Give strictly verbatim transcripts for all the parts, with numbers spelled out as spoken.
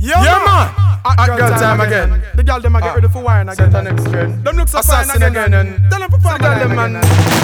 Yeah, yeah man. Hot girl, girl time, time again. again. The girl them a get uh, ready for wine again. Them look so fine again. again and tell them perform the girl them man.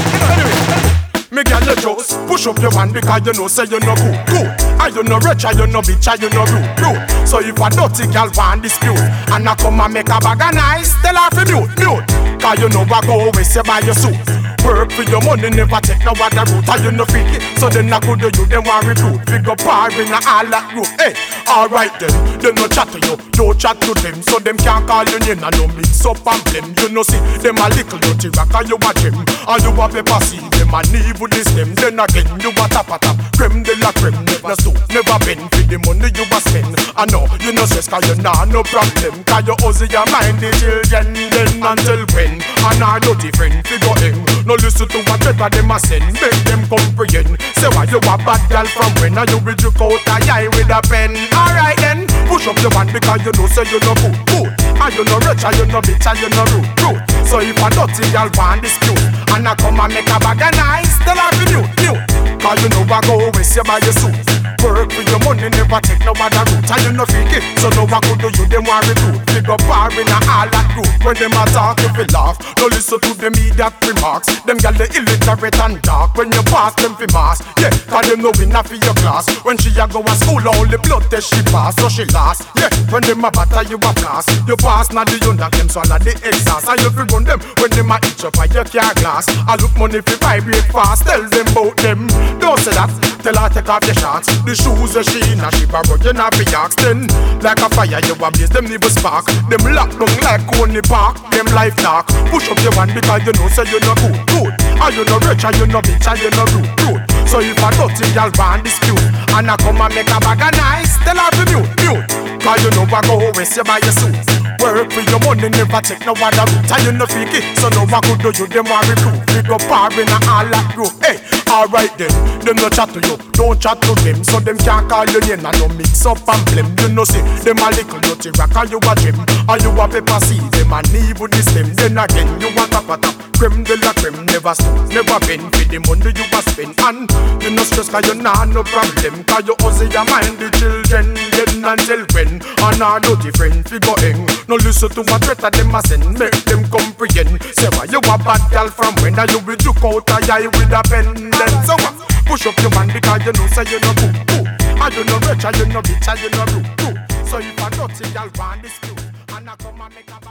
Anyway. Me girl you just push up your hand because you know say you no good, good. And you no rich and you no bitch and you no rude, rude. So if a dirty girl want dispute and I come and make a bag of nice, tell her to mute, mute. Cause you know I go waste you buy your suit. Work for your money, never take no other route. And you no fit it, so then I could do you, them want recruit. Big up par in all that group. Hey, alright then, they no chat to you, don't chat to them. So them can't call you name and no mix up and blame. You know see, them a little dirty rock and you a gem. And you a paper see them and leave with this them. Then again, you a tap a tap, creme de la creme. Never stoop, never bend for the money you a spend. I know, you no stress cause you nah no problem. Cause you hustle your mind the children then until when. And our dirty friend figure in. No listen to what better them a send, make them comprehend. Say why you a bad girl from when? Are you with your coat a eye with a pen? Alright then, push up your hand because you know say you no good, good. And you no rich and you no bitch and you no rude, rude. So if a dirty girl want dispute and I come and make a bag of nice, tell her to mute, mute. Cause you know I go waste you by your suit. Work for your money, never take no other route. And you no fake it, so no I could do you, them want recruit. Big up bar in a all that group. When them a talk, if you laugh, no listen to them idiot remarks. Them gal the illiterate and dark. When you pass them fi mass, yeah, cause them no winner for your class. When she a go to school, only blood test she pass, so she last. Yeah, when them a batter you a class. You pass now the under them swallow the exhaust. And you fi run them when them a itch up and you can't glass. I look money fi vibrate fast, tell them bout them. Don't say that, tell her take off your shots. The shoes that she in a she borrow, you not be asked. Then, like a fire you a blaze, them never spark. Them lock down like Coney Park, them life dark. Push up your hand because you know say you no good, good. And you no rich and you no bitch and you no rude, rude. So if a dirty girl want dispute and I come and make a bag of nice, tell her to mute, mute. Cause you know I go waste you by your suit. Work for your money, never take no other route. And you no fake it, so no I could do you, them want recruit. Big up par in a all that group. Hey, alright then, them no chat to you, don't chat to them. So them can't call you name and no mix up and blame. You know see, them a little dirty rock and you a gem. And you a paper see, them a leave with this them. Then again, you a tap a tap, creme de la creme. Never stoop, never bend for the money you a spend. And you no stress cause you nah no problem. Cause you hustle your mind the children then until when. And our dirty friend figure in. No listen to what better them a send, make them comprehend. Say why you a bad girl from when? Are you with your coat a eye with a pen? Then so what? Push up your hand because you know say you no good, good. And you no rich and you no bitch and you no rude, rude. So if a dirty girl want dispute and I come and make a